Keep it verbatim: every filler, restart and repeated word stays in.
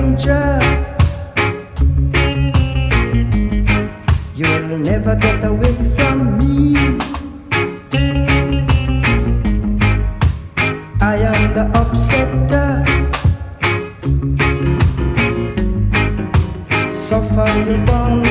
danger. You'll never get away from me. I am the upsetter. Suffer your bone.